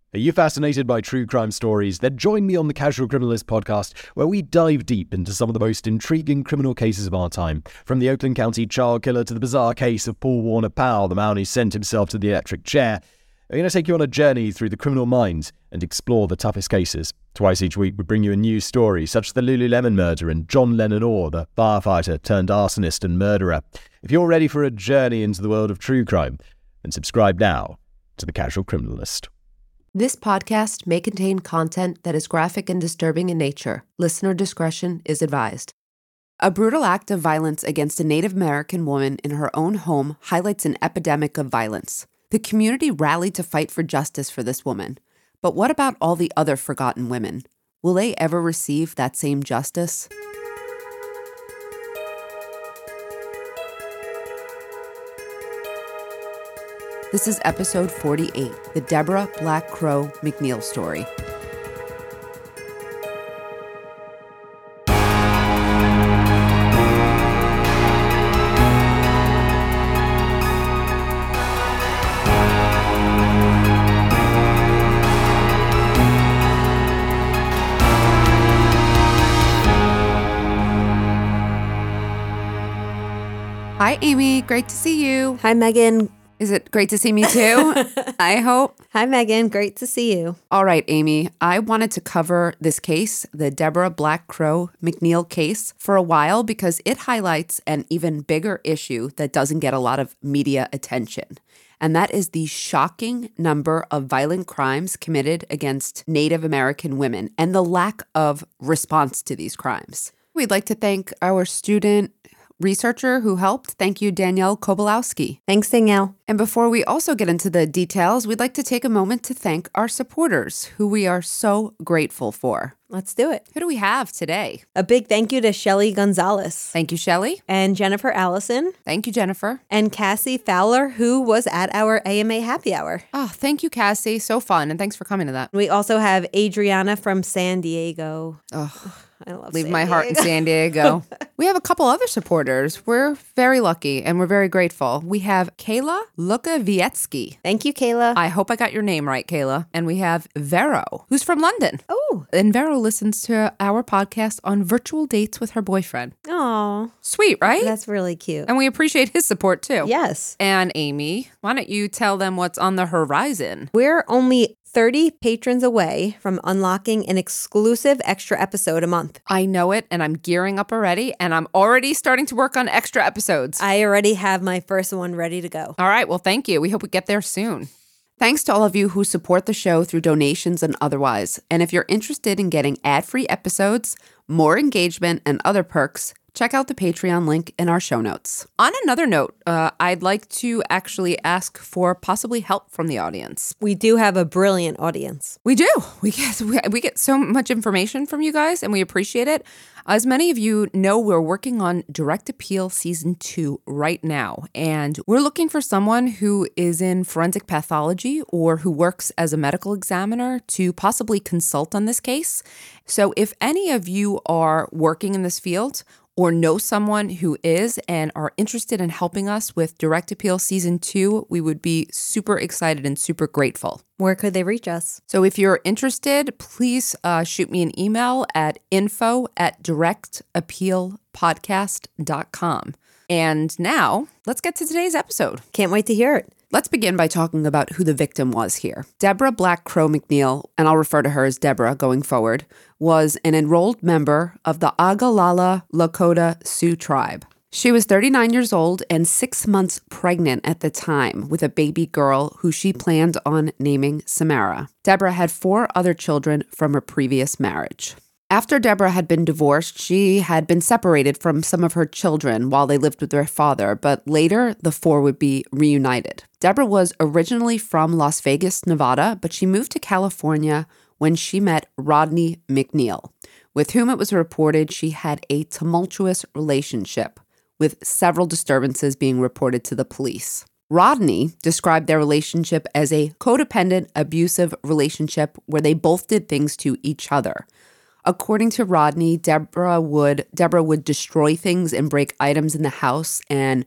Are you fascinated by true crime stories? Then join me on the Casual Criminalist podcast, where we dive deep into some of the most intriguing criminal cases of our time. From the Oakland County child killer to the bizarre case of Paul Warner Powell, the man who sent himself to the electric chair. We're going to take you on a journey through the criminal mind and explore the toughest cases. Twice each week, we bring you a new story, such as the Lululemon murder and John Lennon Orr, the firefighter turned arsonist and murderer. If you're ready for a journey into the world of true crime, then subscribe now to the Casual Criminalist. This podcast may contain content that is graphic and disturbing in nature. Listener discretion is advised. A brutal act of violence against a Native American woman in her own home highlights an epidemic of violence. The community rallied to fight for justice for this woman. But what about all the other forgotten women? Will they ever receive that same justice? This is episode 48, the Deborah Black Crow McNeil story. Hi, Amy. Great to see you. Hi, Megan. Is it great to see me too? I hope. Hi, Megan. Great to see you. All right, Amy. I wanted to cover this case, the Deborah Black Crow McNeil case, for a while because it highlights an even bigger issue that doesn't get a lot of media attention. And that is the shocking number of violent crimes committed against Native American women and the lack of response to these crimes. We'd like to thank our student researcher who helped. Thank you, Danielle Kobolowski. Thanks, Danielle. And before we also get into the details, we'd like to take a moment to thank our supporters, who we are so grateful for. Let's do it. Who do we have today? A big thank you to Shelly Gonzalez. Thank you, Shelly. And Jennifer Allison. Thank you, Jennifer. And Cassie Fowler, who was at our AMA happy hour. Oh, thank you, Cassie. So fun. And thanks for coming to that. We also have Adriana from San Diego. Oh, I love leave San my heart in Diego. San Diego. We have a couple other supporters. We're very lucky and we're very grateful. We have Kayla Lukavietsky. Thank you, Kayla. I hope I got your name right, Kayla. And we have Vero, who's from London. Oh. And Vero listens to our podcast on virtual dates with her boyfriend. Aw. Sweet, right? That's really cute. And we appreciate his support too. Yes. And Amy, why don't you tell them what's on the horizon? We're only 30 patrons away from unlocking an exclusive extra episode a month. I know it, and I'm gearing up already, and I'm already starting to work on extra episodes. I already have my first one ready to go. All right, well, thank you. We hope we get there soon. Thanks to all of you who support the show through donations and otherwise. And if you're interested in getting ad-free episodes, more engagement, and other perks, check out the Patreon link in our show notes. On another note, I'd like to actually ask for possibly help from the audience. We do have a brilliant audience. We do. We get so much information from you guys, and we appreciate it. As many of you know, we're working on Direct Appeal Season 2 right now, and we're looking for someone who is in forensic pathology or who works as a medical examiner to possibly consult on this case. So if any of you are working in this field or know someone who is and are interested in helping us with Direct Appeal Season 2, we would be super excited and super grateful. Where could they reach us? So if you're interested, please shoot me an email at info@directappealpodcast.com. And now, let's get to today's episode. Can't wait to hear it. Let's begin by talking about who the victim was here. Deborah Black Crow McNeil, and I'll refer to her as Deborah going forward, was an enrolled member of the Oglala Lakota Sioux tribe. She was 39 years old and 6 months pregnant at the time with a baby girl who she planned on naming Samara. Deborah had 4 other children from her previous marriage. After Deborah had been divorced, she had been separated from some of her children while they lived with their father, but later the 4 would be reunited. Deborah was originally from Las Vegas, Nevada, but she moved to California when she met Rodney McNeil, with whom it was reported she had a tumultuous relationship, with several disturbances being reported to the police. Rodney described their relationship as a codependent, abusive relationship where they both did things to each other. According to Rodney, Deborah would destroy things and break items in the house and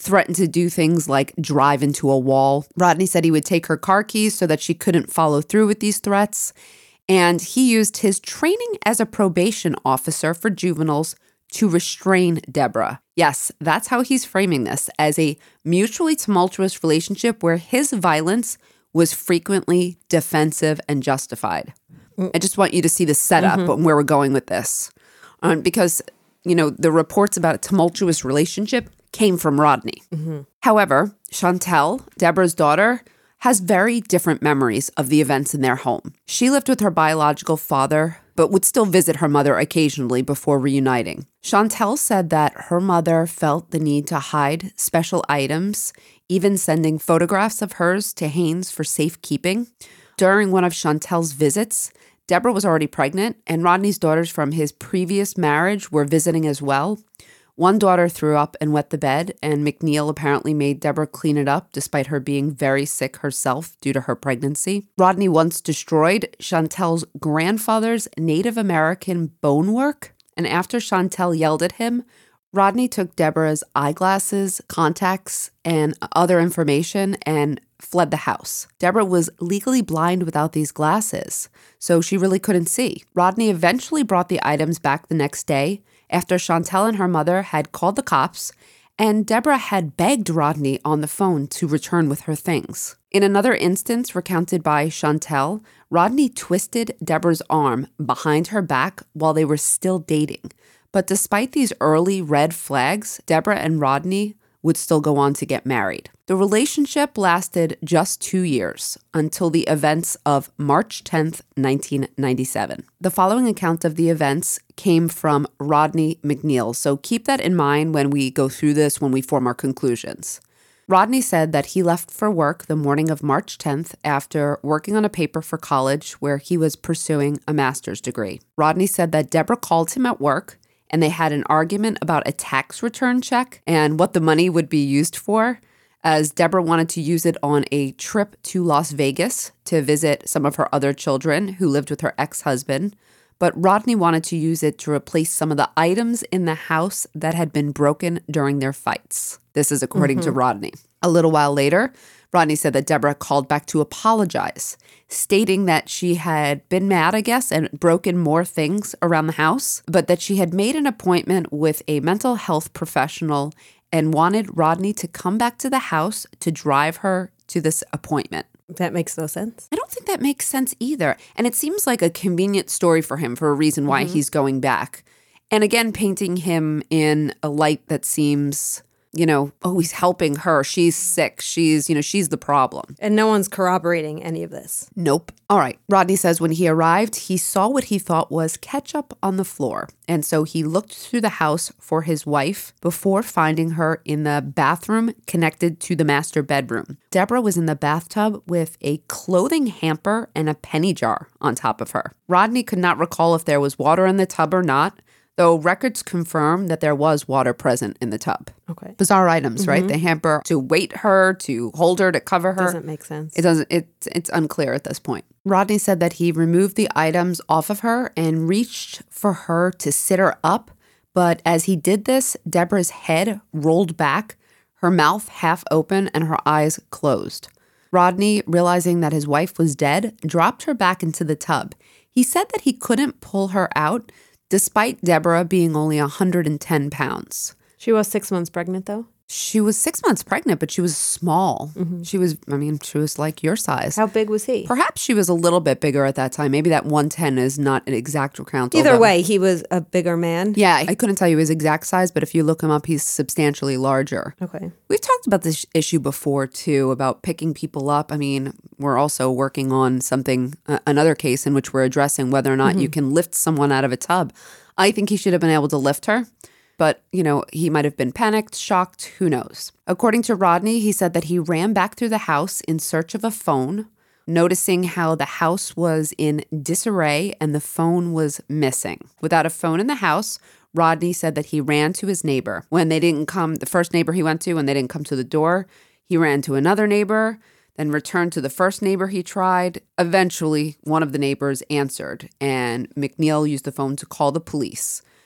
threatened to do things like drive into a wall. Rodney said he would take her car keys so that she couldn't follow through with these threats. And he used his training as a probation officer for juveniles to restrain Deborah. Yes, that's how he's framing this, as a mutually tumultuous relationship where his violence was frequently defensive and justified. I just want you to see the setup and where we're going with this. Because, the reports about a tumultuous relationship came from Rodney. However, Chantel, Deborah's daughter, has very different memories of the events in their home. She lived with her biological father, but would still visit her mother occasionally before reuniting. Chantel said that her mother felt the need to hide special items, even sending photographs of hers to Haynes for safekeeping. During one of Chantel's visits, Deborah was already pregnant, and Rodney's daughters from his previous marriage were visiting as well. One daughter threw up and wet the bed, and McNeil apparently made Deborah clean it up despite her being very sick herself due to her pregnancy. Rodney once destroyed Chantel's grandfather's Native American bonework, and after Chantel yelled at him, Rodney took Deborah's eyeglasses, contacts, and other information and fled the house. Deborah was legally blind without these glasses, so she really couldn't see. Rodney eventually brought the items back the next day after Chantel and her mother had called the cops, and Deborah had begged Rodney on the phone to return with her things. In another instance recounted by Chantel, Rodney twisted Deborah's arm behind her back while they were still dating. But despite these early red flags, Deborah and Rodney would still go on to get married. The relationship lasted just 2 years until the events of March 10th, 1997. The following account of the events came from Rodney McNeil, so keep that in mind when we go through this, when we form our conclusions. Rodney said that he left for work the morning of March 10th after working on a paper for college where he was pursuing a master's degree. Rodney said that Deborah called him at work and they had an argument about a tax return check and what the money would be used for, as Deborah wanted to use it on a trip to Las Vegas to visit some of her other children who lived with her ex-husband. But Rodney wanted to use it to replace some of the items in the house that had been broken during their fights. This is according to Rodney. A little while later, Rodney said that Deborah called back to apologize, stating that she had been mad, I guess, and broken more things around the house, but that she had made an appointment with a mental health professional and wanted Rodney to come back to the house to drive her to this appointment. That makes no sense. I don't think that makes sense either. And it seems like a convenient story for him for a reason why he's going back. And again, painting him in a light that seems, he's helping her. She's sick. She's the problem. And no one's corroborating any of this. Nope. All right. Rodney says when he arrived, he saw what he thought was ketchup on the floor. And so he looked through the house for his wife before finding her in the bathroom connected to the master bedroom. Deborah was in the bathtub with a clothing hamper and a penny jar on top of her. Rodney could not recall if there was water in the tub or not, though records confirm that there was water present in the tub. Okay. Bizarre items, right? The hamper to weight her, to hold her, to cover her. Doesn't make sense. It doesn't. It's unclear at this point. Rodney said that he removed the items off of her and reached for her to sit her up. But as he did this, Deborah's head rolled back, her mouth half open, and her eyes closed. Rodney, realizing that his wife was dead, dropped her back into the tub. He said that he couldn't pull her out, despite Deborah being only 110 pounds. She was 6 months pregnant, though? She was 6 months pregnant, but she was small. She was like your size. How big was he? Perhaps she was a little bit bigger at that time. Maybe that 110 is not an exact count. Either way, he was a bigger man. Yeah, I couldn't tell you his exact size, but if you look him up, he's substantially larger. Okay. We've talked about this issue before, too, about picking people up. I mean, we're also working on something, another case in which we're addressing whether or not you can lift someone out of a tub. I think he should have been able to lift her. But, he might have been panicked, shocked, who knows. According to Rodney, he said that he ran back through the house in search of a phone, noticing how the house was in disarray and the phone was missing. Without a phone in the house, Rodney said that he ran to his neighbor. When they didn't come, the first neighbor he went to, when they didn't come to the door, he ran to another neighbor, then returned to the first neighbor he tried. Eventually, one of the neighbors answered, and McNeil used the phone to call the police.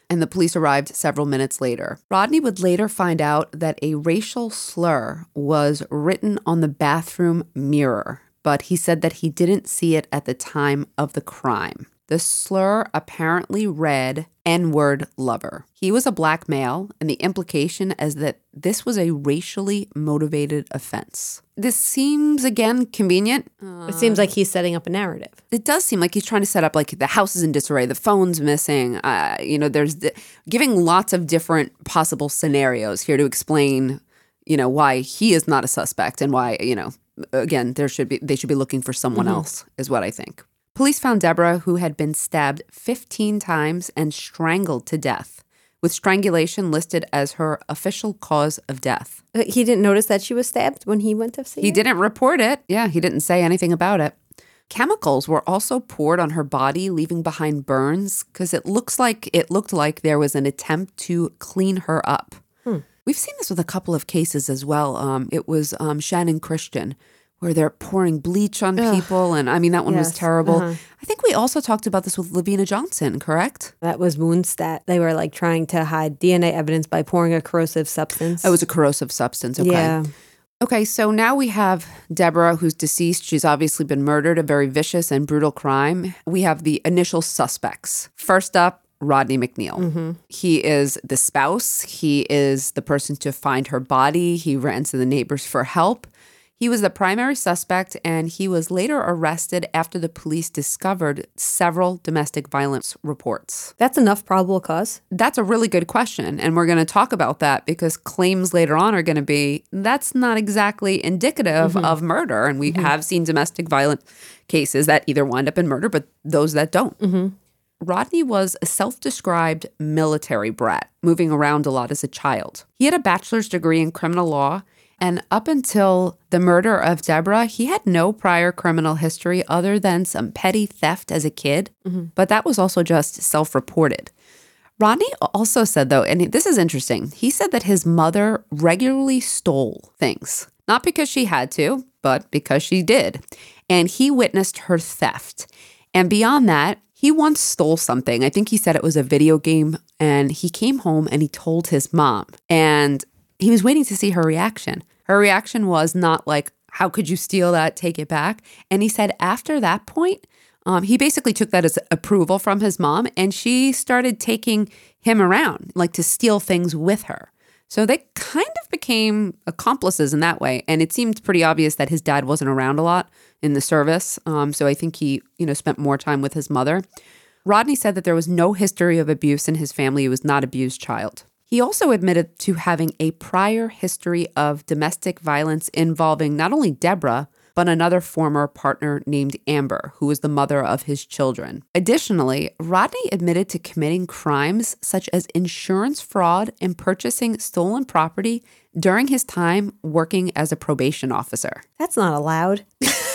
and the police arrived several minutes later. Rodney would later find out that a racial slur was written on the bathroom mirror, but he said that he didn't see it at the time of the crime. The slur apparently read N-word lover. He was a black male, and the implication is that this was a racially motivated offense. This seems, again, convenient. It seems like he's setting up a narrative. It does seem like he's trying to set up, like, the house is in disarray, the phone's missing. There's giving lots of different possible scenarios here to explain, why he is not a suspect and why, again, they should be looking for someone else, is what I think. Police found Deborah, who had been stabbed 15 times and strangled to death, with strangulation listed as her official cause of death. He didn't notice that she was stabbed when he went to see her? He didn't report it. Yeah, he didn't say anything about it. Chemicals were also poured on her body, leaving behind burns, because it looked like there was an attempt to clean her up. We've seen this with a couple of cases as well. It was Shannon Christian, where they're pouring bleach on people. And I mean, that one was terrible. I think we also talked about this with Lavina Johnson, correct? That was Moonstat. They were like trying to hide DNA evidence by pouring a corrosive substance. It was a corrosive substance. Okay. Yeah. Okay, so now we have Deborah, who's deceased. She's obviously been murdered, a very vicious and brutal crime. We have the initial suspects. First up, Rodney McNeil. He is the spouse. He is the person to find her body. He ran to the neighbors for help. He was the primary suspect, and he was later arrested after the police discovered several domestic violence reports. That's enough probable cause. That's a really good question, and we're going to talk about that because claims later on are going to be, that's not exactly indicative of murder, and we have seen domestic violence cases that either wind up in murder, but those that don't. Rodney was a self-described military brat, moving around a lot as a child. He had a bachelor's degree in criminal law, and up until the murder of Deborah, he had no prior criminal history other than some petty theft as a kid, but that was also just self-reported. Rodney also said, though, and this is interesting, he said that his mother regularly stole things, not because she had to, but because she did, and he witnessed her theft. And beyond that, he once stole something. I think he said it was a video game, and he came home and he told his mom, and he was waiting to see her reaction. Her reaction was not like, how could you steal that? Take it back. And he said after that point, he basically took that as approval from his mom, and she started taking him around, like to steal things with her. So they kind of became accomplices in that way. And it seemed pretty obvious that his dad wasn't around a lot in the service. So I think he, spent more time with his mother. Rodney said that there was no history of abuse in his family. He was not an abused child. He also admitted to having a prior history of domestic violence involving not only Deborah, but another former partner named Amber, who was the mother of his children. Additionally, Rodney admitted to committing crimes such as insurance fraud and purchasing stolen property during his time working as a probation officer. That's not allowed.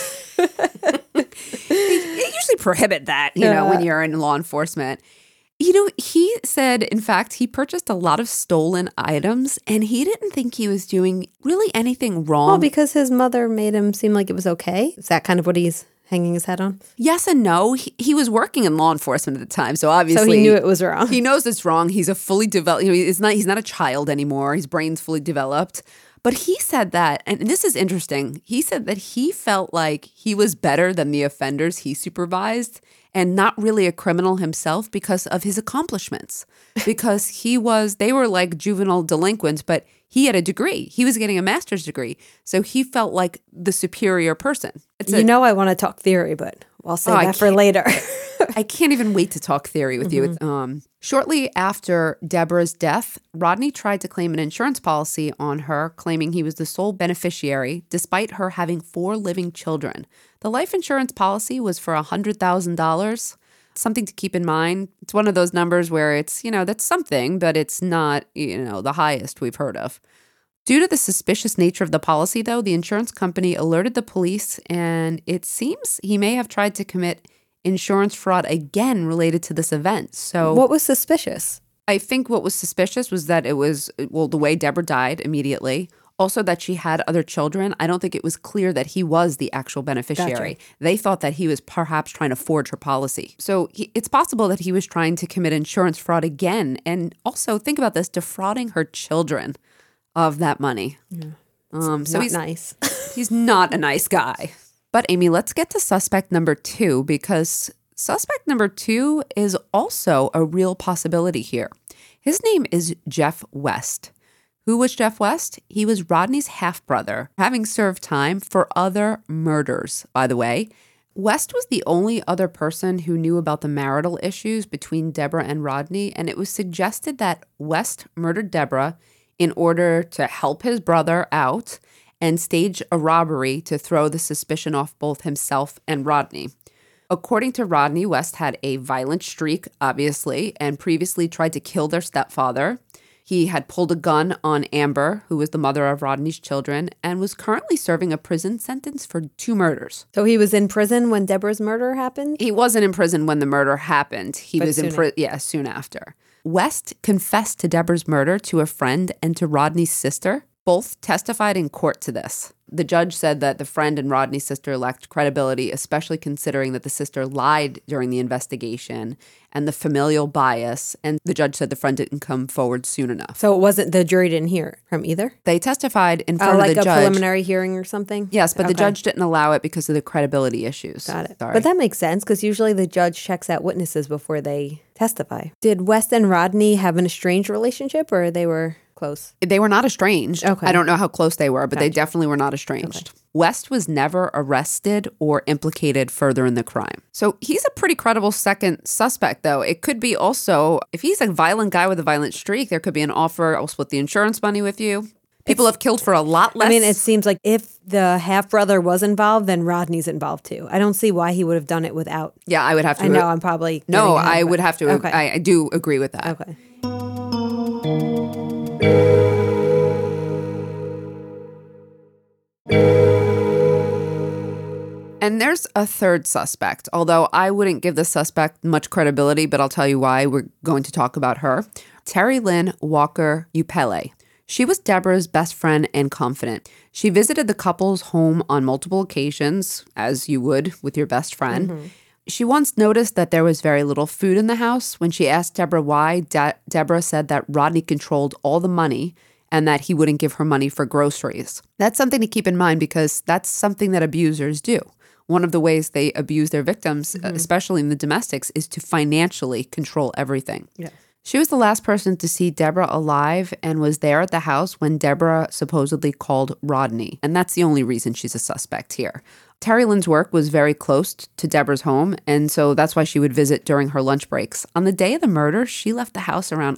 They usually prohibit that, when you're in law enforcement. He said, in fact, he purchased a lot of stolen items, and he didn't think he was doing really anything wrong. Well, because his mother made him seem like it was okay. Is that kind of what he's hanging his head on? Yes and no. He was working in law enforcement at the time, so obviously... So he knew it was wrong. He knows it's wrong. He's a fully developed... he's not a child anymore. His brain's fully developed. But he said that, and this is interesting, he said that he felt like he was better than the offenders he supervised and not really a criminal himself because of his accomplishments. Because they were like juvenile delinquents, but he had a degree. He was getting a master's degree. So he felt like the superior person. I want to talk theory, but I'll save that for later. I can't even wait to talk theory with you. Shortly after Deborah's death, Rodney tried to claim an insurance policy on her, claiming he was the sole beneficiary, despite her having 4 living children. The life insurance policy was for $100,000. Something to keep in mind. It's one of those numbers where it's, that's something, but it's not, the highest we've heard of. Due to the suspicious nature of the policy, though, the insurance company alerted the police, and it seems he may have tried to commit insurance fraud again related to this event. So what was suspicious? I think what was suspicious was that it was, the way Deborah died immediately. Also that she had other children. I don't think it was clear that he was the actual beneficiary. Gotcha. They thought that he was perhaps trying to forge her policy. So it's possible that he was trying to commit insurance fraud again. And also, think about this, defrauding her children of that money. Yeah. So he's nice. He's not a nice guy. But Amy, let's get to suspect number 2, because suspect number 2 is also a real possibility here. His name is Jeff West. Who was Jeff West? He was Rodney's half-brother, having served time for other murders, by the way. West was the only other person who knew about the marital issues between Deborah and Rodney, and it was suggested that West murdered Deborah in order to help his brother out and stage a robbery to throw the suspicion off both himself and Rodney. According to Rodney, West had a violent streak, obviously, and previously tried to kill their stepfather. He had pulled a gun on Amber, who was the mother of Rodney's children, and was currently serving a prison sentence for 2 murders. So he was in prison when Deborah's murder happened? He wasn't in prison when the murder happened. He But was in soon prison, soon after. West confessed to Deborah's murder to a friend and to Rodney's sister. Both testified in court to this. The judge said that the friend and Rodney's sister lacked credibility, especially considering that the sister lied during the investigation and the familial bias. And the judge said the friend didn't come forward soon enough. So it wasn't, the jury didn't hear from either? They testified in front of like the a judge. preliminary hearing or something? Yes, but the Okay. judge didn't allow it because of the credibility issues. Got it. Sorry. But that makes sense because usually the judge checks out witnesses before they testify. Did West and Rodney have an estranged relationship or they were close? They were not estranged. Okay. I don't know how close they were, but they definitely were not estranged. Okay. West was never arrested or implicated further in the crime. So he's a pretty credible second suspect, though. It could be also, if he's a violent guy with a violent streak, there could be an offer, I'll split the insurance money with you. People have killed for a lot less. I mean, it seems like if the half-brother was involved, then Rodney's involved too. I don't see why he would have done it without. Yeah, I would have to. I know I'm probably. No, getting ahead, I but- would have to. Okay. I do agree with that. Okay. And there's a third suspect, although I wouldn't give the suspect much credibility, but I'll tell you why. We're going to talk about her. Terry Lynn Walker Upele. She was Deborah's best friend and confidant. She visited the couple's home on multiple occasions, as you would with your best friend. Mm-hmm. She once noticed that there was very little food in the house. When she asked Deborah why, Deborah said that Rodney controlled all the money and that he wouldn't give her money for groceries. That's something to keep in mind because that's something that abusers do. One of the ways they abuse their victims, especially in the domestics, is to financially control everything. Yeah. She was the last person to see Deborah alive and was there at the house when Deborah supposedly called Rodney. And that's the only reason she's a suspect here. Terry Lynn's work was very close to Deborah's home, and so that's why she would visit during her lunch breaks. On the day of the murder, she left the house around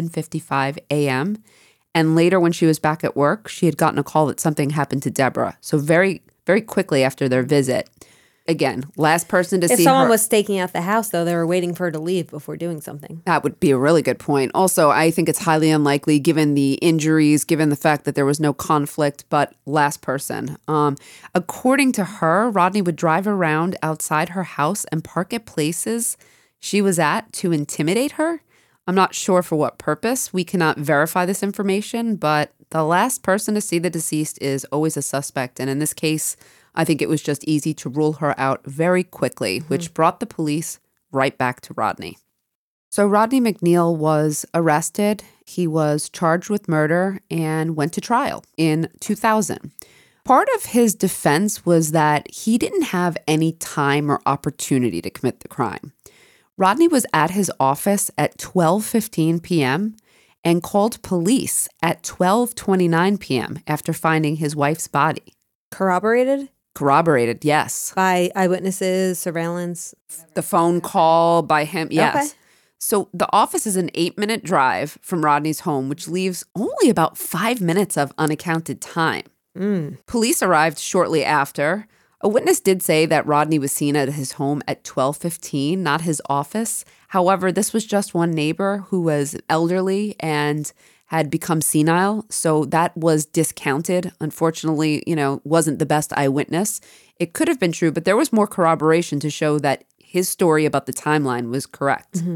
11:55 a.m., and later when she was back at work, she had gotten a call that something happened to Deborah. So very, very quickly after their visit. Again, last person to see her. If someone was staking out the house, though, they were waiting for her to leave before doing something. That would be a really good point. Also, I think it's highly unlikely given the injuries, given the fact that there was no conflict, but last person. According to her, Rodney would drive around outside her house and park at places she was at to intimidate her. I'm not sure for what purpose. We cannot verify this information, but the last person to see the deceased is always a suspect. And in this case, I think it was just easy to rule her out very quickly, which brought the police right back to Rodney. So Rodney McNeil was arrested. He was charged with murder and went to trial in 2000. Part of his defense was that he didn't have any time or opportunity to commit the crime. Rodney was at his office at 12:15 p.m. and called police at 12:29 p.m. after finding his wife's body. Corroborated? Corroborated, yes. By eyewitnesses, surveillance? The phone call by him, yes. Okay. So the office is an 8-minute drive from Rodney's home, which leaves only about 5 minutes of unaccounted time. Police arrived shortly after. A witness did say that Rodney was seen at his home at 12:15, not his office. However, this was just one neighbor who was elderly and had become senile, so that was discounted. Unfortunately, wasn't the best eyewitness. It could have been true, but there was more corroboration to show that his story about the timeline was correct.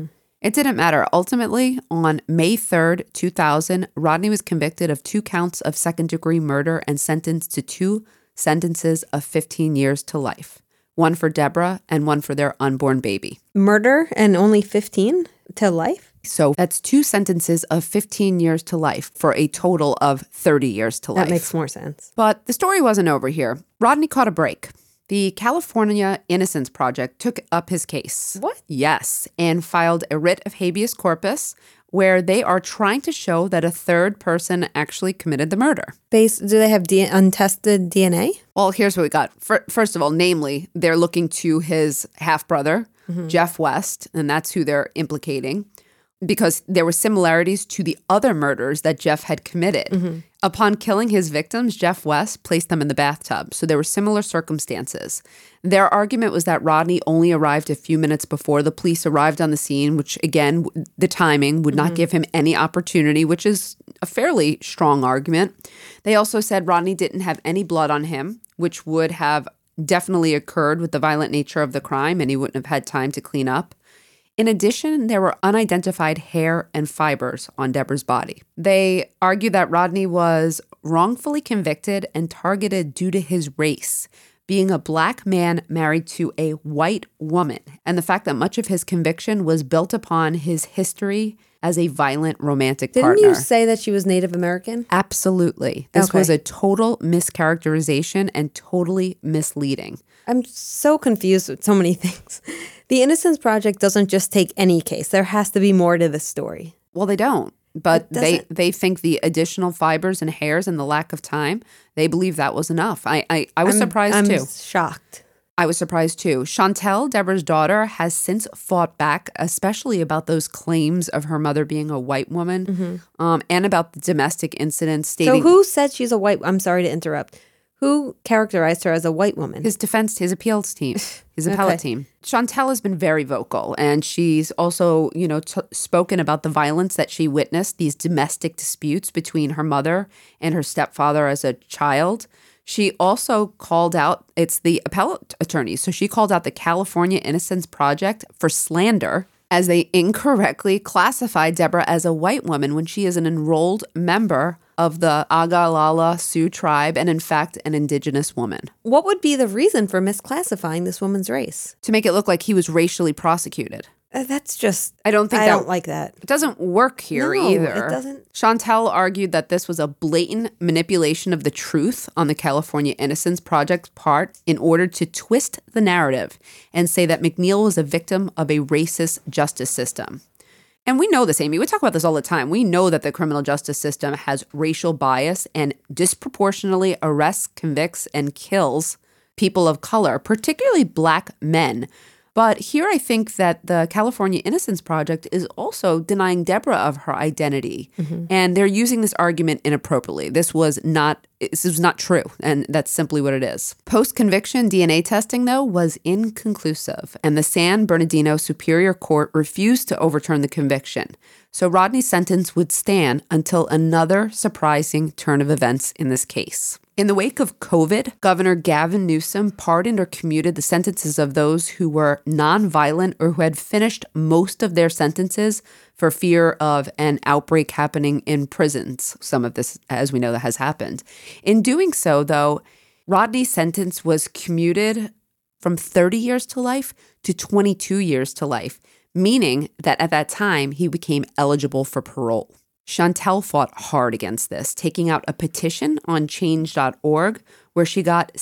It didn't matter. Ultimately, on May 3rd, 2000, Rodney was convicted of 2 counts of second-degree murder and sentenced to 2 sentences of 15 years to life. One for Deborah and one for their unborn baby. Murder and only 15 to life? So that's 2 sentences of 15 years to life for a total of 30 years to life. That makes more sense. But the story wasn't over here. Rodney caught a break. The California Innocence Project took up his case. What? Yes, and filed a writ of habeas corpus where they are trying to show that a third person actually committed the murder. Do they have untested DNA? Well, here's what we got. First of all, namely, they're looking to his half-brother, Jeff West, and that's who they're implicating, because there were similarities to the other murders that Jeff had committed. Upon killing his victims, Jeff West placed them in the bathtub, so there were similar circumstances. Their argument was that Rodney only arrived a few minutes before the police arrived on the scene, which, again, the timing would not give him any opportunity, which is a fairly strong argument. They also said Rodney didn't have any blood on him, which would have definitely occurred with the violent nature of the crime, and he wouldn't have had time to clean up. In addition, there were unidentified hair and fibers on Deborah's body. They argue that Rodney was wrongfully convicted and targeted due to his race, being a black man married to a white woman, and the fact that much of his conviction was built upon his history as a violent romantic partner. Didn't you say that she was Native American? Absolutely. This was a total mischaracterization and totally misleading. I'm so confused with so many things. The Innocence Project doesn't just take any case. There has to be more to the story. Well, they don't. But they think the additional fibers and hairs and the lack of time, they believe that was enough. I was surprised too. I'm shocked. I was surprised too. Chantel, Deborah's daughter, has since fought back, especially about those claims of her mother being a white woman, and about the domestic incidents stating... So who said she's a white... I'm sorry to interrupt. Who characterized her as a white woman? His appeals team, his appellate team. Chantel has been very vocal, and she's also, spoken about the violence that she witnessed, these domestic disputes between her mother and her stepfather as a child. She also called out, it's the appellate attorney, so she called out the California Innocence Project for slander as they incorrectly classified Deborah as a white woman when she is an enrolled member of the Oglala Sioux tribe and, in fact, an indigenous woman. What would be the reason for misclassifying this woman's race? To make it look like he was racially prosecuted. That's just... I don't like that. It doesn't work here either. It doesn't. Chantel argued that this was a blatant manipulation of the truth on the California Innocence Project's part in order to twist the narrative and say that McNeil was a victim of a racist justice system. And we know this, Amy. We talk about this all the time. We know that the criminal justice system has racial bias and disproportionately arrests, convicts, and kills people of color, particularly black men. But here I think that the California Innocence Project is also denying Deborah of her identity. And they're using this argument inappropriately. This was not true, and that's simply what it is. Post-conviction DNA testing, though, was inconclusive, and the San Bernardino Superior Court refused to overturn the conviction. So Rodney's sentence would stand until another surprising turn of events in this case. In the wake of COVID, Governor Gavin Newsom pardoned or commuted the sentences of those who were nonviolent or who had finished most of their sentences for fear of an outbreak happening in prisons. Some of this, as we know, that has happened. In doing so, though, Rodney's sentence was commuted from 30 years to life to 22 years to life, meaning that at that time, he became eligible for parole. Chantel fought hard against this, taking out a petition on change.org where she got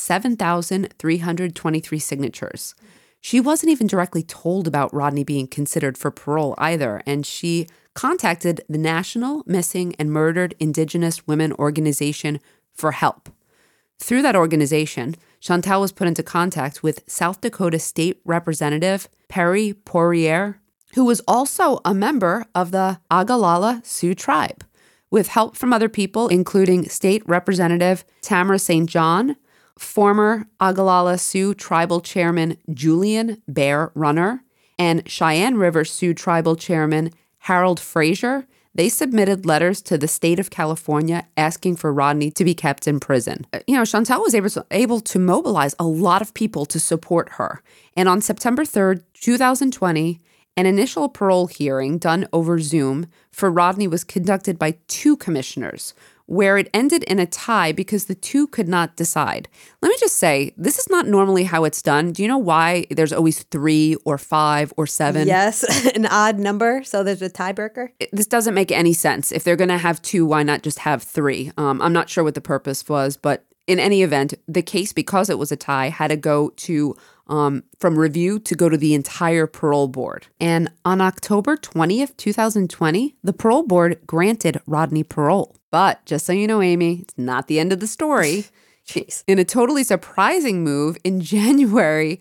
7,323 signatures. She wasn't even directly told about Rodney being considered for parole either, and she contacted the National Missing and Murdered Indigenous Women Organization for help. Through that organization, Chantel was put into contact with South Dakota State Representative Perry Poirier, who was also a member of the Oglala Sioux tribe, with help from other people, including State Representative Tamara St. John, former Oglala Sioux Tribal Chairman Julian Bear Runner, and Cheyenne River Sioux Tribal Chairman Harold Frazier. They submitted letters to the state of California asking for Rodney to be kept in prison. Chantel was able to mobilize a lot of people to support her. And on September 3rd, 2020, An initial parole hearing done over Zoom for Rodney was conducted by 2 commissioners, where it ended in a tie because the 2 could not decide. Let me just say, this is not normally how it's done. Do you know why there's always 3 or 5 or 7? Yes, an odd number, so there's a tiebreaker. This doesn't make any sense. If they're going to have 2, why not just have 3? I'm not sure what the purpose was, but in any event, the case, because it was a tie, had to go to from review to go to the entire parole board. And on October 20th, 2020, the parole board granted Rodney parole. But just so you know, Amy, it's not the end of the story. Jeez. In a totally surprising move, in January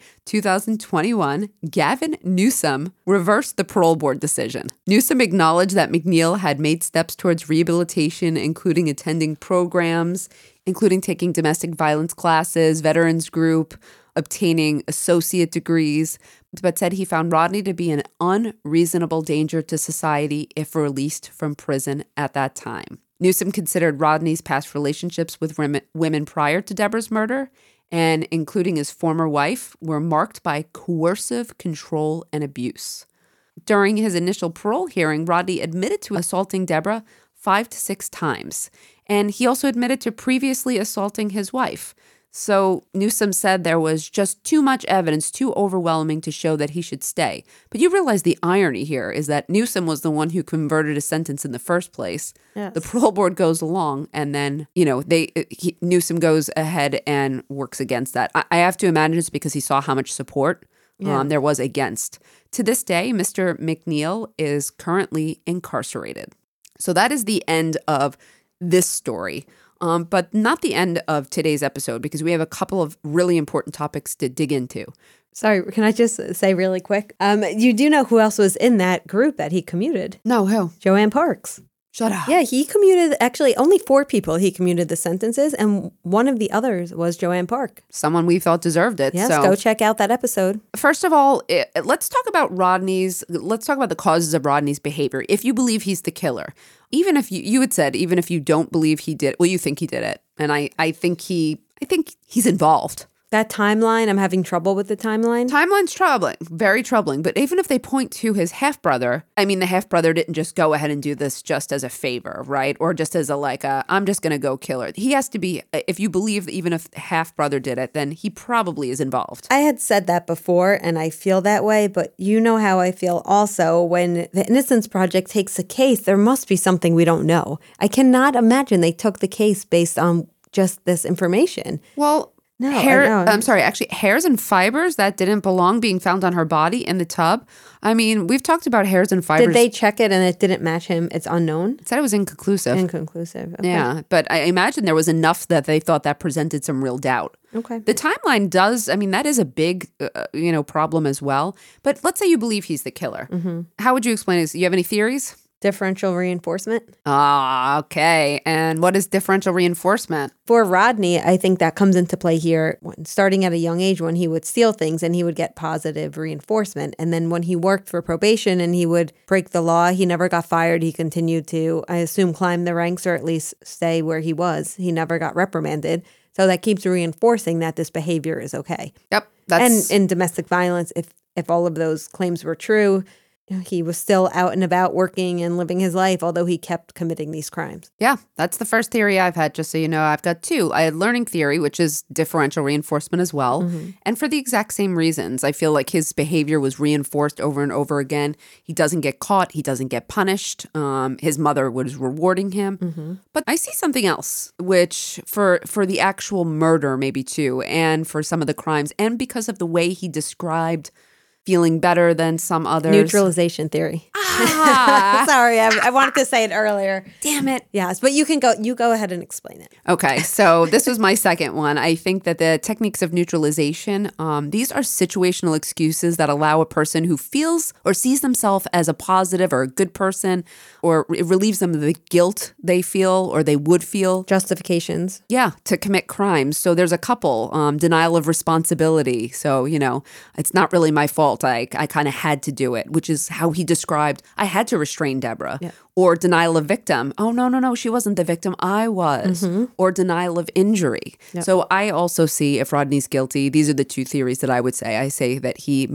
2021, Gavin Newsom reversed the parole board decision. Newsom acknowledged that McNeil had made steps towards rehabilitation, including attending programs, including taking domestic violence classes, veterans group, obtaining associate degrees, but said he found Rodney to be an unreasonable danger to society if released from prison at that time. Newsom considered Rodney's past relationships with women prior to Deborah's murder, and including his former wife, were marked by coercive control and abuse. During his initial parole hearing, Rodney admitted to assaulting Deborah 5 to 6 times, and he also admitted to previously assaulting his wife. So Newsom said there was just too much evidence, too overwhelming to show that he should stay. But you realize the irony here is that Newsom was the one who converted his sentence in the first place. Yes. The parole board goes along, and then, Newsom goes ahead and works against that. I have to imagine it's because he saw how much support there was against. To this day, Mr. McNeil is currently incarcerated. So that is the end of this story. But not the end of today's episode, because we have a couple of really important topics to dig into. Sorry, can I just say really quick? You do know who else was in that group that he commuted? No, who? Joanne Parks. Shut up. Yeah, he commuted, actually, only 4 people he commuted the sentences, and one of the others was Joanne Park. Someone we thought deserved it. Yes, so. go check out that episode. First of all, let's talk about the causes of Rodney's behavior. If you believe he's the killer, even if you had said, even if you don't believe he did, well, you think he did it. And I think he's involved. That timeline, I'm having trouble with the timeline. Timeline's troubling, very troubling. But even if they point to his half-brother, I mean, the half-brother didn't just go ahead and do this just as a favor, right? Or just as I'm just going to go kill her. He has to be, if you believe that even if half-brother did it, then he probably is involved. I had said that before, and I feel that way, but you know how I feel also when the Innocence Project takes a case, there must be something we don't know. I cannot imagine they took the case based on just this information. Well, No, I'm sorry, actually, hairs and fibers that didn't belong being found on her body in the tub. I mean, we've talked about hairs and fibers. Did they check it and it didn't match him? It's unknown? It said it was inconclusive. Inconclusive. Okay. Yeah, but I imagine there was enough that they thought that presented some real doubt. Okay. The timeline does, I mean, that is a big, problem as well. But let's say you believe he's the killer. Mm-hmm. How would you explain this? You have any theories? Differential reinforcement. Ah, okay. And what is differential reinforcement? For Rodney, I think that comes into play here. Starting at a young age when he would steal things and he would get positive reinforcement. And then when he worked for probation and he would break the law, he never got fired. He continued to, I assume, climb the ranks or at least stay where he was. He never got reprimanded. So that keeps reinforcing that this behavior is okay. Yep. And in domestic violence, if all of those claims were true, he was still out and about working and living his life, although he kept committing these crimes. Yeah, that's the first theory I've had, just so you know. I've got 2. I had learning theory, which is differential reinforcement as well. Mm-hmm. And for the exact same reasons. I feel like his behavior was reinforced over and over again. He doesn't get caught. He doesn't get punished. His mother was rewarding him. Mm-hmm. But I see something else, which for the actual murder maybe too, and for some of the crimes, and because of the way he described feeling better than some others. Neutralization theory. Sorry, I wanted to say it earlier. Damn it. Yes, but you go ahead and explain it. Okay, so this was my second one. I think that the techniques of neutralization, these are situational excuses that allow a person who feels or sees themselves as a positive or a good person, or it relieves them of the guilt they feel or they would feel. Justifications. Yeah, to commit crimes. So there's a couple. Denial of responsibility. So, it's not really my fault. I kind of had to do it, which is how he described, I had to restrain Deborah. Yeah. Or denial of victim. Oh, no, she wasn't the victim. I was. Mm-hmm. Or denial of injury. Yep. So I also see if Rodney's guilty, these are the 2 theories that I would say. I say that he made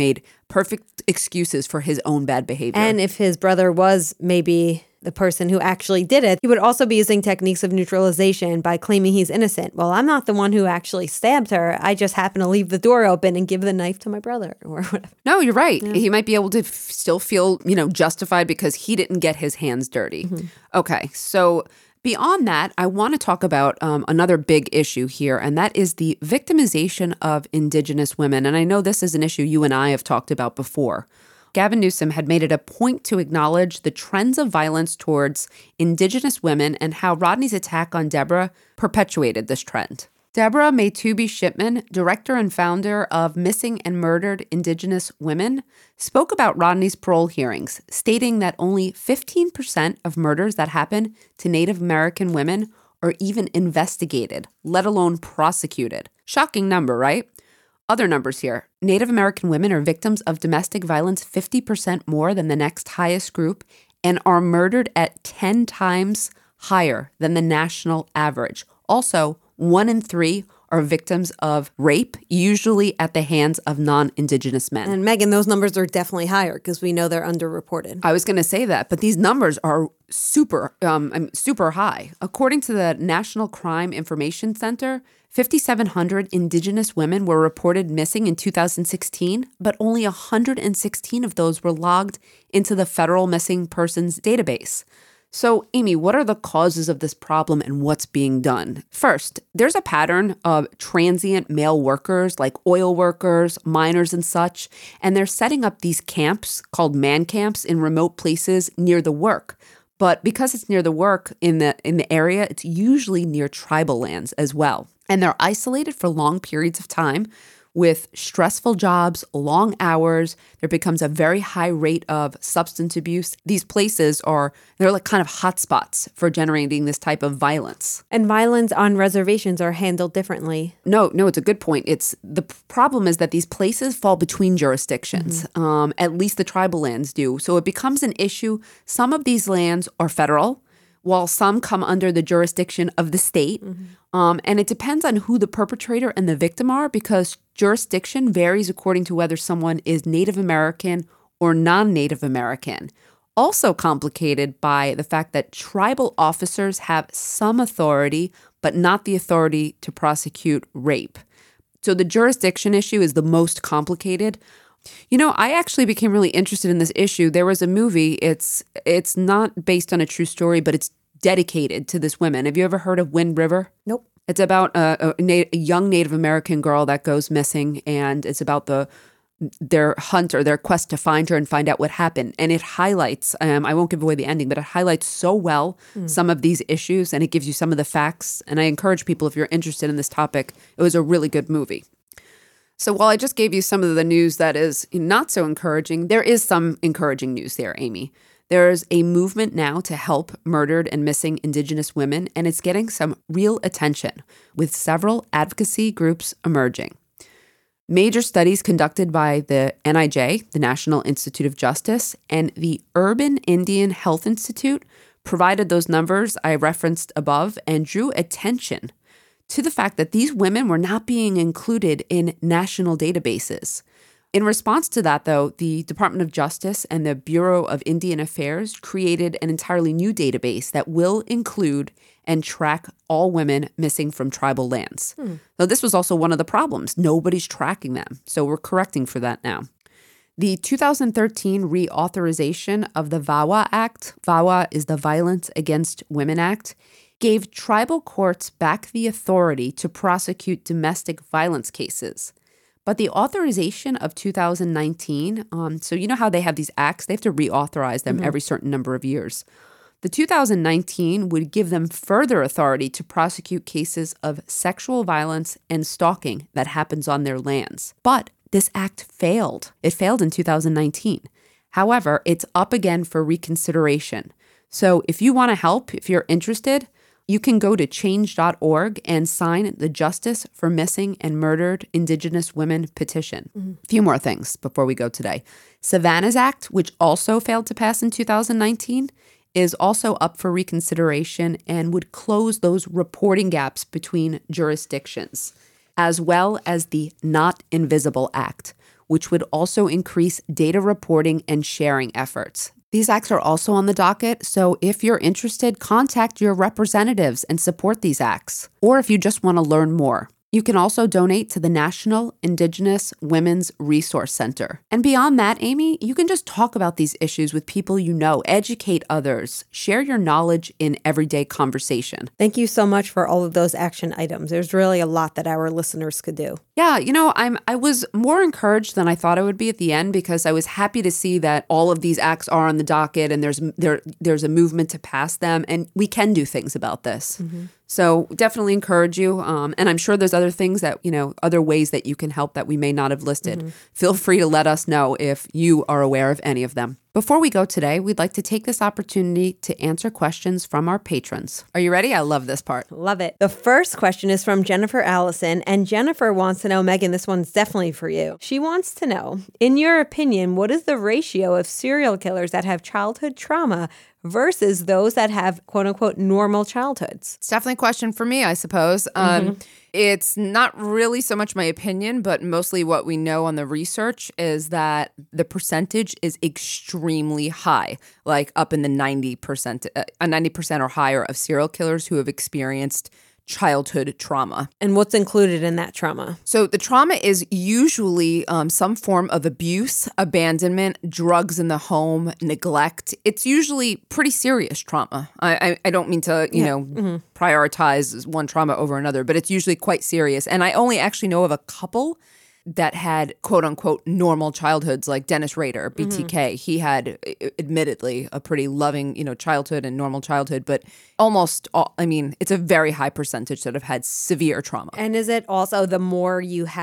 perfect excuses for his own bad behavior. And if his brother was maybe the person who actually did it, he would also be using techniques of neutralization by claiming he's innocent. Well, I'm not the one who actually stabbed her. I just happened to leave the door open and give the knife to my brother or whatever. No, you're right. Yeah. He might be able to still feel, justified because he didn't get his hands dirty. Mm-hmm. Okay, so beyond that, I want to talk about another big issue here, and that is the victimization of Indigenous women. And I know this is an issue you and I have talked about before. Gavin Newsom had made it a point to acknowledge the trends of violence towards Indigenous women and how Rodney's attack on Deborah perpetuated this trend. Deborah Maytubi Shipman, director and founder of Missing and Murdered Indigenous Women, spoke about Rodney's parole hearings, stating that only 15% of murders that happen to Native American women are even investigated, let alone prosecuted. Shocking number, right? Other numbers here. Native American women are victims of domestic violence 50% more than the next highest group and are murdered at 10 times higher than the national average. Also, 1 in 3 are victims of rape, usually at the hands of non-Indigenous men. And Megan, those numbers are definitely higher because we know they're underreported. I was going to say that, but these numbers are super high. According to the National Crime Information Center, 5,700 Indigenous women were reported missing in 2016, but only 116 of those were logged into the federal missing persons database. So, Amy, what are the causes of this problem and what's being done? First, there's a pattern of transient male workers like oil workers, miners, and such, and they're setting up these camps called man camps in remote places near the work. But because it's near the work in the area, it's usually near tribal lands as well. And they're isolated for long periods of time with stressful jobs, long hours. There becomes a very high rate of substance abuse. These places they're like kind of hotspots for generating this type of violence. And violence on reservations are handled differently. No, it's a good point. The problem is that these places fall between jurisdictions. Mm-hmm. At least the tribal lands do. So it becomes an issue. Some of these lands are federal, while some come under the jurisdiction of the state. Mm-hmm. And it depends on who the perpetrator and the victim are because jurisdiction varies according to whether someone is Native American or non-Native American. Also complicated by the fact that tribal officers have some authority, but not the authority to prosecute rape. So the jurisdiction issue is the most complicated. I actually became really interested in this issue. There was a movie. It's not based on a true story, but it's dedicated to this woman. Have you ever heard of Wind River? Nope. It's about a young Native American girl that goes missing, and it's about their hunt or their quest to find her and find out what happened. And it highlights, I won't give away the ending, but it highlights so well some of these issues, and it gives you some of the facts. And I encourage people, if you're interested in this topic, it was a really good movie. So while I just gave you some of the news that is not so encouraging, there is some encouraging news there, Amy. There's a movement now to help murdered and missing Indigenous women, and it's getting some real attention, with several advocacy groups emerging. Major studies conducted by the NIJ, the National Institute of Justice, and the Urban Indian Health Institute provided those numbers I referenced above and drew attention to the fact that these women were not being included in national databases. In response to that, though, the Department of Justice and the Bureau of Indian Affairs created an entirely new database that will include and track all women missing from tribal lands. Now, this was also one of the problems. Nobody's tracking them, so we're correcting for that now. The 2013 reauthorization of the VAWA Act, VAWA is the Violence Against Women Act, gave tribal courts back the authority to prosecute domestic violence cases. But the authorization of 2019, so you know how they have these acts, they have to reauthorize them every certain number of years. The 2019 would give them further authority to prosecute cases of sexual violence and stalking that happens on their lands. But this act failed. It failed in 2019. However, it's up again for reconsideration. So if you want to help, if you're interested, you can go to change.org and sign the Justice for Missing and Murdered Indigenous Women petition. A few more things before we go today. Savannah's Act, which also failed to pass in 2019, is also up for reconsideration and would close those reporting gaps between jurisdictions, as well as the Not Invisible Act, which would also increase data reporting and sharing efforts. These acts are also on the docket, so if you're interested, contact your representatives and support these acts. Or if you just want to learn more. You can also donate to the National Indigenous Women's Resource Center. And beyond that, Amy, you can just talk about these issues with people you know, educate others, share your knowledge in everyday conversation. Thank you so much for all of those action items. There's really a lot that our listeners could do. Yeah, I was more encouraged than I thought I would be at the end because I was happy to see that all of these acts are on the docket and there's a movement to pass them, and we can do things about this. Mm-hmm. So definitely encourage you. And I'm sure there's other things that, other ways that you can help that we may not have listed. Mm-hmm. Feel free to let us know if you are aware of any of them. Before we go today, we'd like to take this opportunity to answer questions from our patrons. Are you ready? I love this part. Love it. The first question is from Jennifer Allison, and Jennifer wants to know, Megan, this one's definitely for you. She wants to know, in your opinion, what is the ratio of serial killers that have childhood trauma versus those that have, quote unquote, normal childhoods? It's definitely a question for me, I suppose. It's not really so much my opinion, but mostly what we know on the research is that the percentage is extremely high, like up in the 90% or higher of serial killers who have experienced childhood trauma. And what's included in that trauma? So the trauma is usually some form of abuse, abandonment, drugs in the home, neglect. It's usually pretty serious trauma. I don't mean to, prioritize one trauma over another, but it's usually quite serious. And I only actually know of a couple that had quote unquote normal childhoods, like Dennis Rader, BTK. Mm-hmm. He had admittedly a pretty loving, childhood and normal childhood, but almost all, it's a very high percentage that have had severe trauma. And is it also the more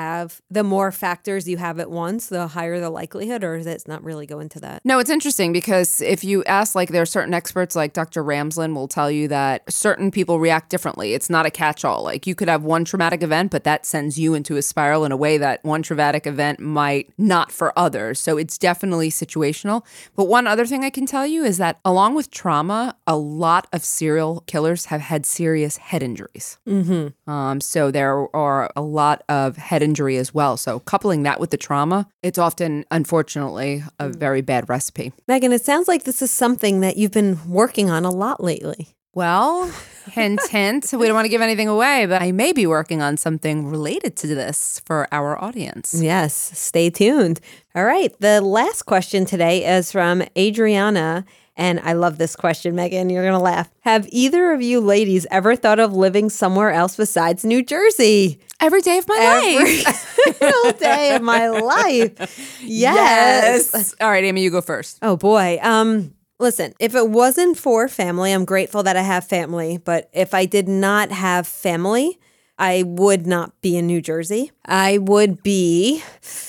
factors you have at once, the higher the likelihood, or does it not really go into that? No, it's interesting because if you ask, there are certain experts like Dr. Ramsland will tell you that certain people react differently. It's not a catch-all. Like you could have one traumatic event, but that sends you into a spiral in a way that one traumatic event might not for others. So it's definitely situational. But one other thing I can tell you is that along with trauma, a lot of serial killers have had serious head injuries. Mm-hmm. So there are a lot of head injury as well. So coupling that with the trauma, it's often, unfortunately, a very bad recipe. Megan, it sounds like this is something that you've been working on a lot lately. Well, hint, hint. We don't want to give anything away, but I may be working on something related to this for our audience. Yes, stay tuned. All right, the last question today is from Adriana, and I love this question, Megan. You're going to laugh. Have either of you ladies ever thought of living somewhere else besides New Jersey? Every day of my life. Every single day of my life. Yes. All right, Amy, you go first. Oh, boy. Listen, if it wasn't for family, I'm grateful that I have family. But if I did not have family, I would not be in New Jersey. I would be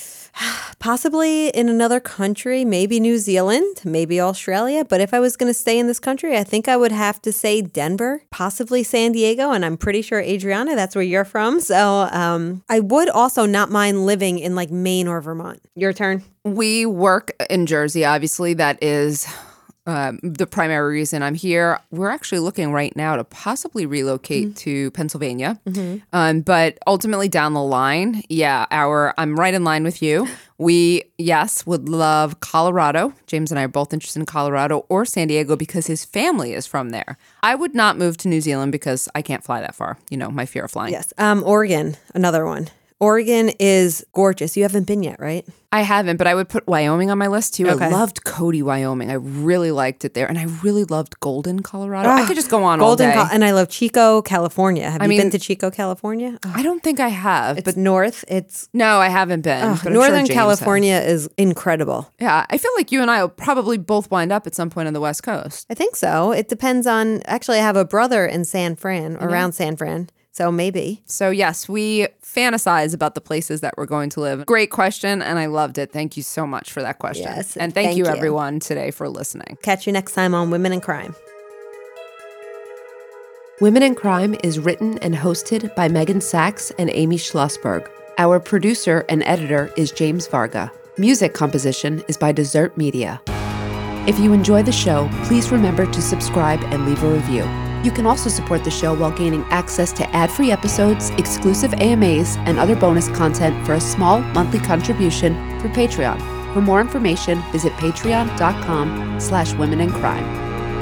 possibly in another country, maybe New Zealand, maybe Australia. But if I was going to stay in this country, I think I would have to say Denver, possibly San Diego. And I'm pretty sure, Adriana, that's where you're from. So I would also not mind living in Maine or Vermont. Your turn. We work in Jersey, obviously. That is the primary reason I'm here. We're actually looking right now to possibly relocate to Pennsylvania. Mm-hmm. But ultimately down the line, I'm right in line with you. We, would love Colorado. James and I are both interested in Colorado or San Diego because his family is from there. I would not move to New Zealand because I can't fly that far. My fear of flying. Yes. Oregon, another one. Oregon is gorgeous. You haven't been yet, right? I haven't, but I would put Wyoming on my list too. Okay. I loved Cody, Wyoming. I really liked it there. And I really loved Golden, Colorado. I could just go on all day. And I love Chico, California. Have you been to Chico, California? I don't think I have. But north, No, I haven't been. But Northern California is incredible. Yeah, I feel like you and I will probably both wind up at some point on the West Coast. I think so. It depends on, actually, I have a brother in San Fran, around San Fran. So maybe. So yes, we fantasize about the places that we're going to live. Great question, and I loved it. Thank you so much for that question. Yes, and thank you everyone today for listening. Catch you next time on Women in Crime. Women in Crime is written and hosted by Megan Sachs and Amy Schlossberg. Our producer and editor is James Varga. Music composition is by Desert Media. If you enjoy the show, please remember to subscribe and leave a review. You can also support the show while gaining access to ad-free episodes, exclusive AMAs, and other bonus content for a small monthly contribution through Patreon. For more information, visit patreon.com/womenincrime.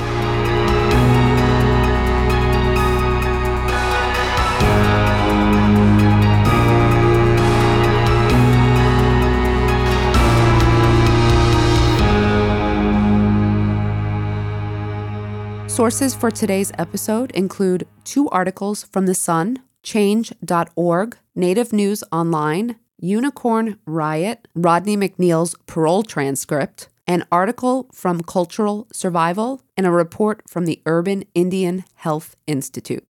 Sources for today's episode include 2 articles from The Sun, Change.org, Native News Online, Unicorn Riot, Rodney McNeil's parole transcript, an article from Cultural Survival, and a report from the Urban Indian Health Institute.